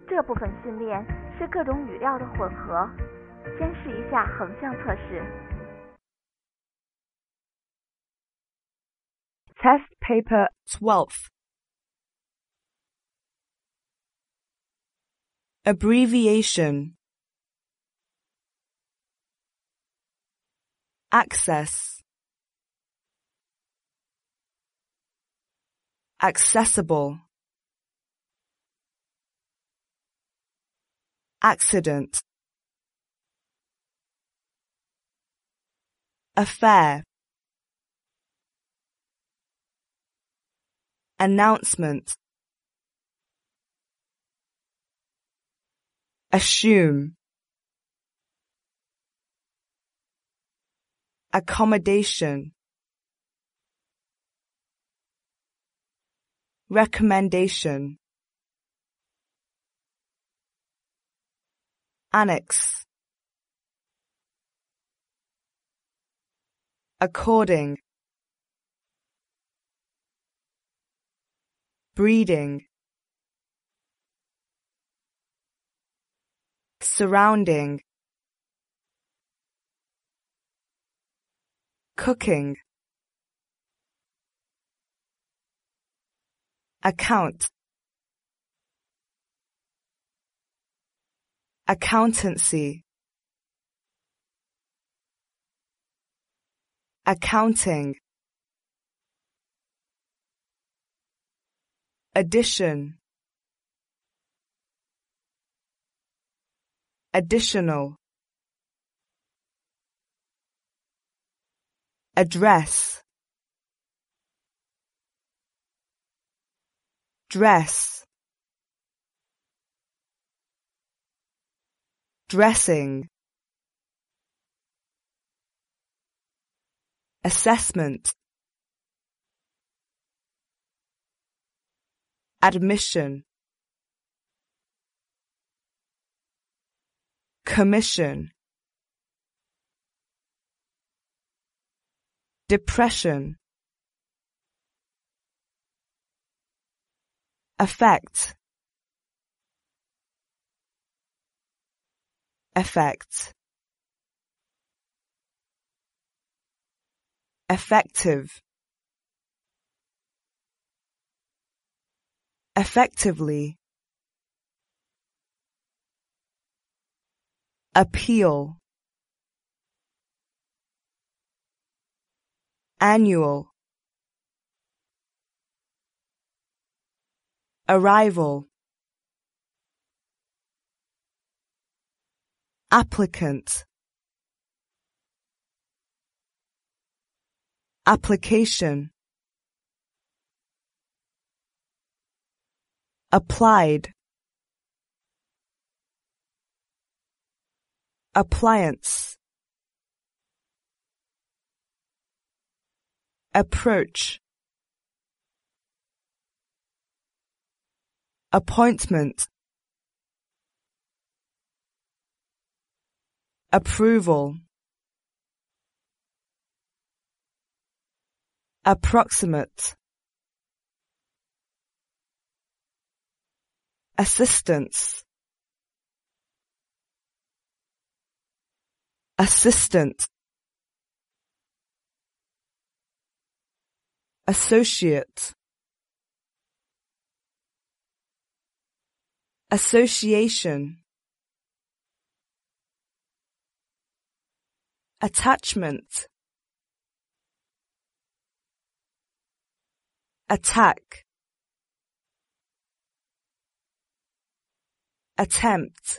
这部分训练是各种语料的混合。先试一下横向测试。 Test paper 12th. Abbreviation. Access. Accessible. Accident. Affair. Announcement. Assume. Accommodation. Recommendation. Annex. According. Breeding. Surrounding. Cooking. Account. Accountancy. Accounting. Addition. Additional. Address. Dress. Dressing. Assessment. Admission. Commission. Depression. Effect. Effect. Effective. Effectively. Appeal. Annual. Arrival. Applicant. Application. Applied. Appliance. Approach. Appointment. Approval. Approximate. Assistance. Assistant. Associate. Association. Attachment. Attack. Attempt.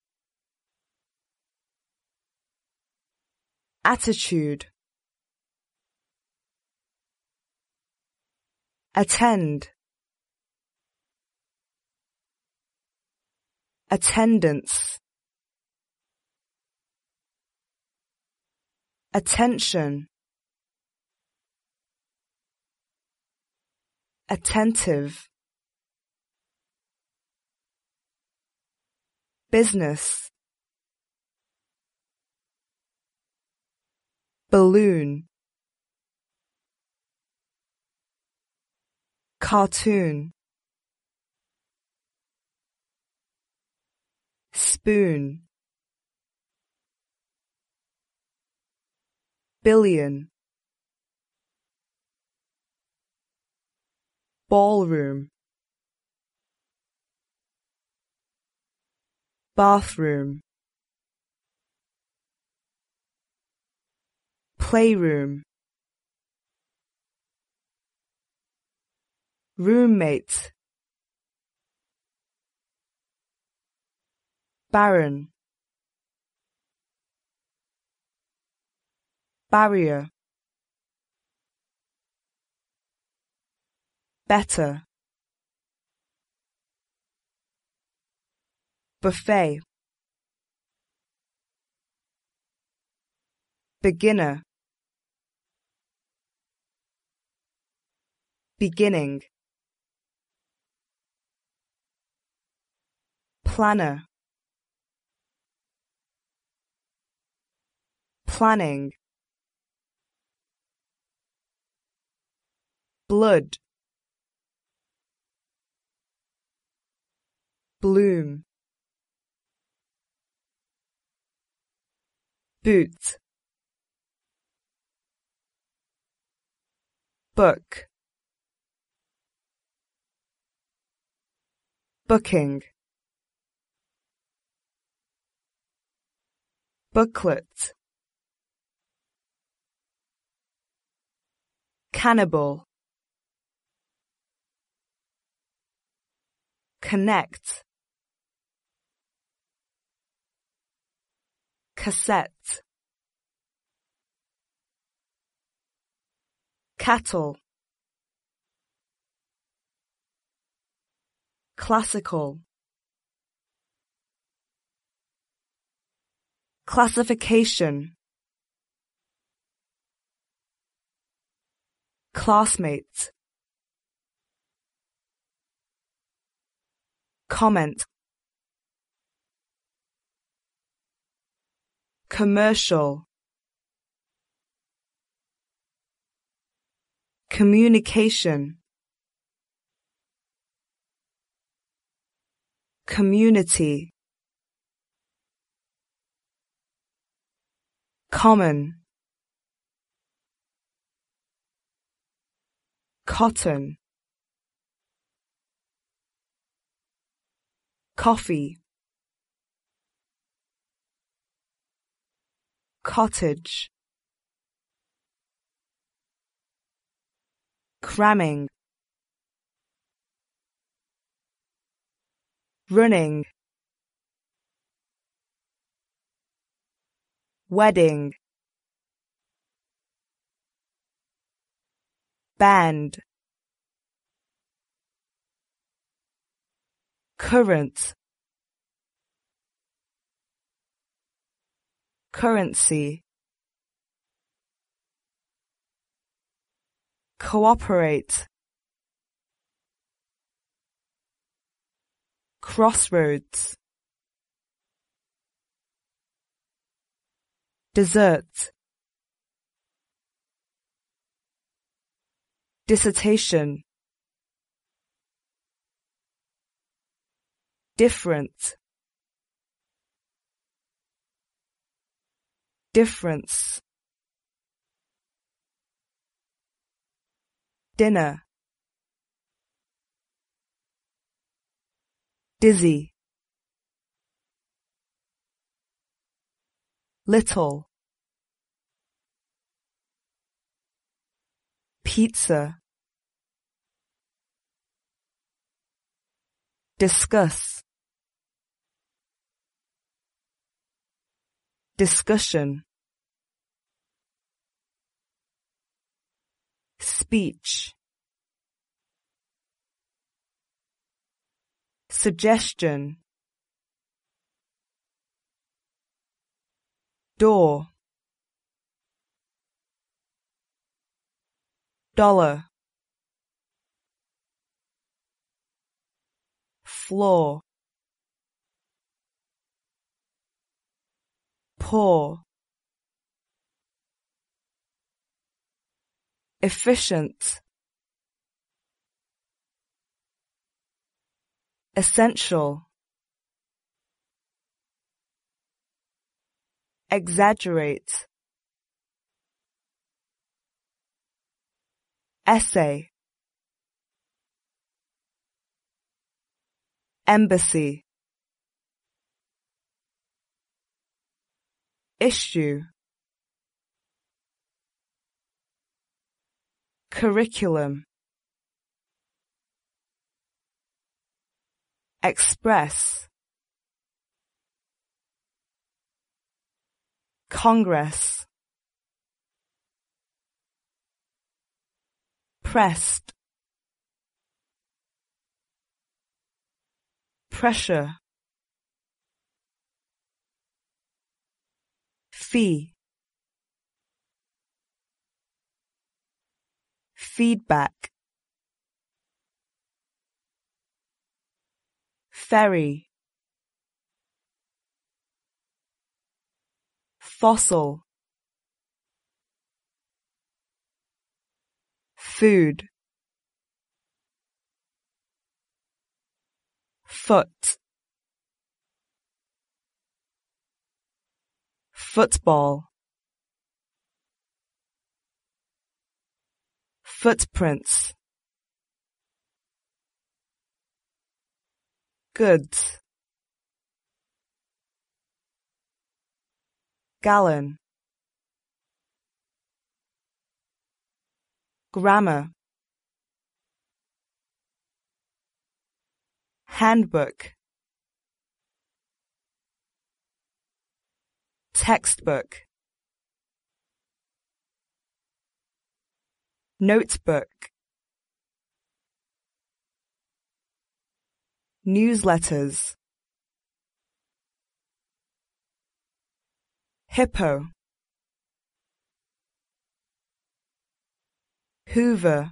Attitude. Attend. Attendance. Attention. Attentive. Business. Balloon. Cartoon. spoon, billion, ballroom, bathroom, playroom, roommate, barren, barrier, better, buffet, beginner, beginning, planner, planning, blood, bloom, boot, book, booking, booklet, cannibal, connect, cassette, cattle, classical, classification, classmate, comment, commercial, communication, community, common, cotton, coffee, cottage, cramming, running, wedding, band, current, currency, cooperate, crossroads, dessert, dissertation, different, difference, dinner, dizzy, little, pizza, discuss, discussion, speech, suggestion, door, dollar, floor, pour, efficient, essential, exaggerate, essay, embassy, issue, curriculum, express, Congress, pressed, pressure, fee, feedback, ferry, fossil, food, foot, football, footprints, goods, gallon, grammar, handbook, textbook, notebook, newsletters, hippo, Hoover,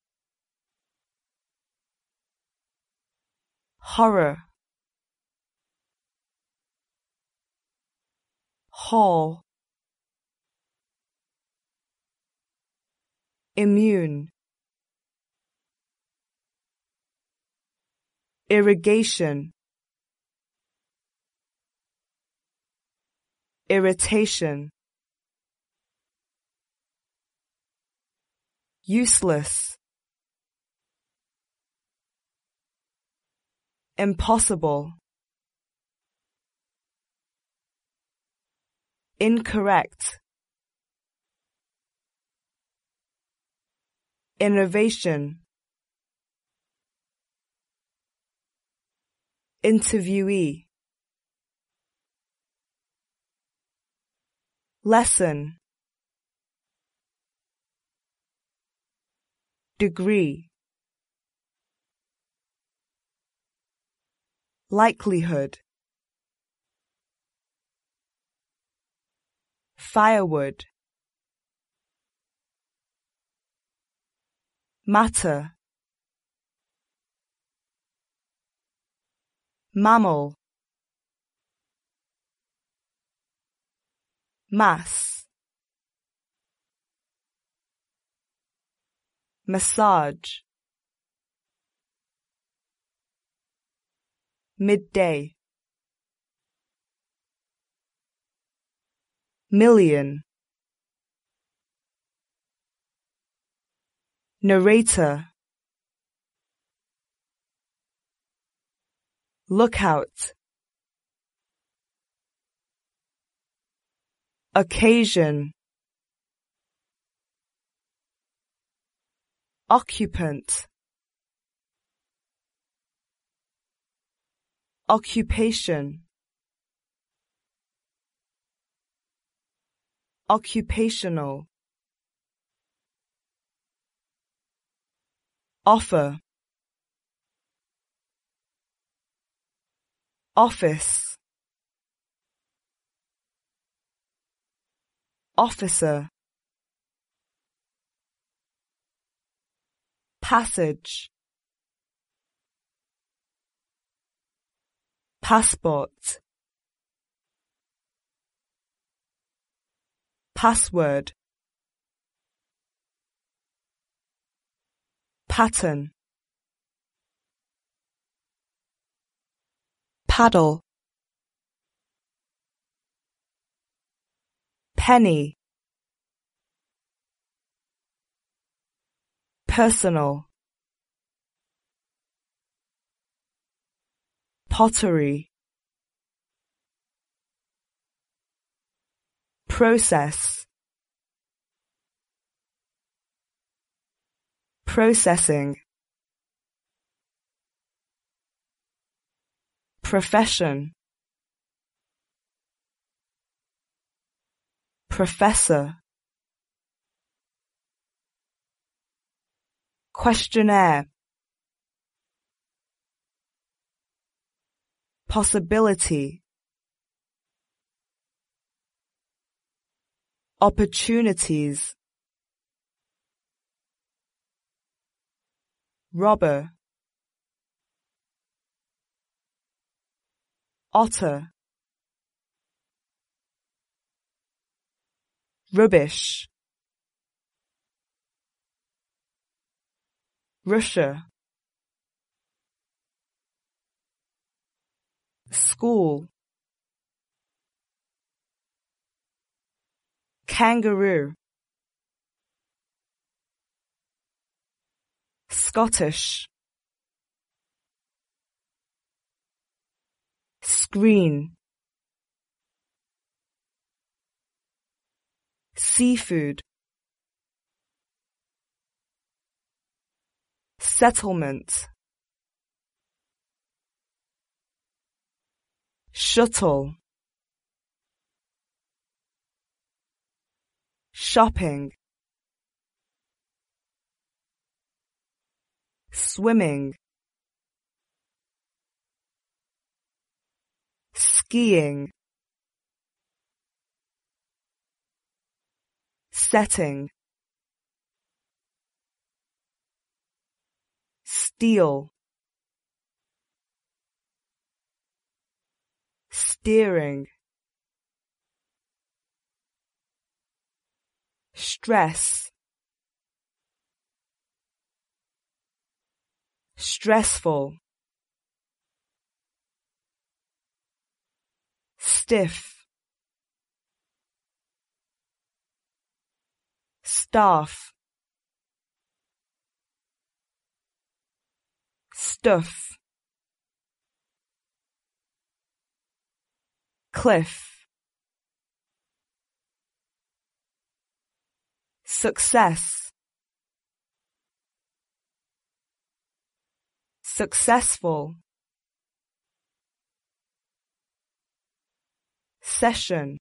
horror, hall, immune, irrigation, irritation, useless, impossible, incorrect, innovation, interviewee, lesson, degree, likelihood, firewood, matter, mammal, mass, massage, midday, million, narrator, lookout, occasion, occupant, occupation, occupational, offer, office, officer, passage, passport, password, pattern, paddle, penny, personal, pottery, process, processing, profession, professor, questionnaire, possibility, opportunities, robber, otter, rubbish, Russia, school, kangaroo, Scottish, screen, seafood, settlement, shuttle, shopping, swimming, skiing, setting, steel, steering, stress, stressful, stiff, staff, stuff, cliff, success, successful, session,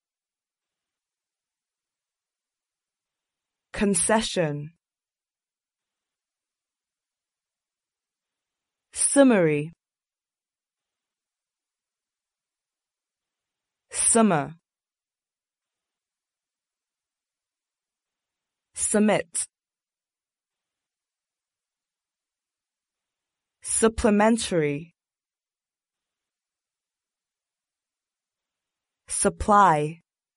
concession, summary, summer, submit, supplementary, supply,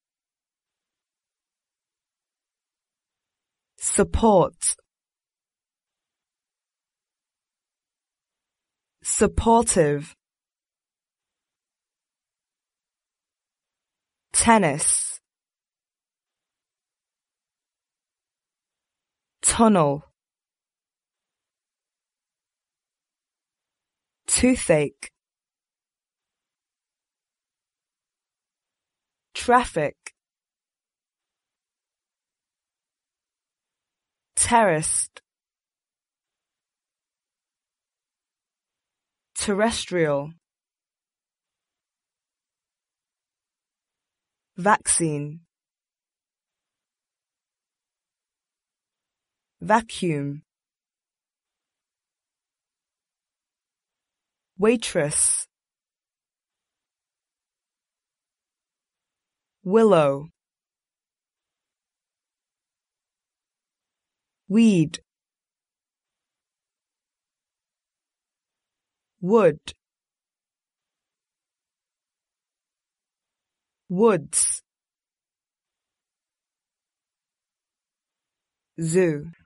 support, supportive, tennis, tunnel, toothache, traffic, terraced, terrestrial, vaccine, vacuum, waitress, willow, weed, wood, woods, zoo.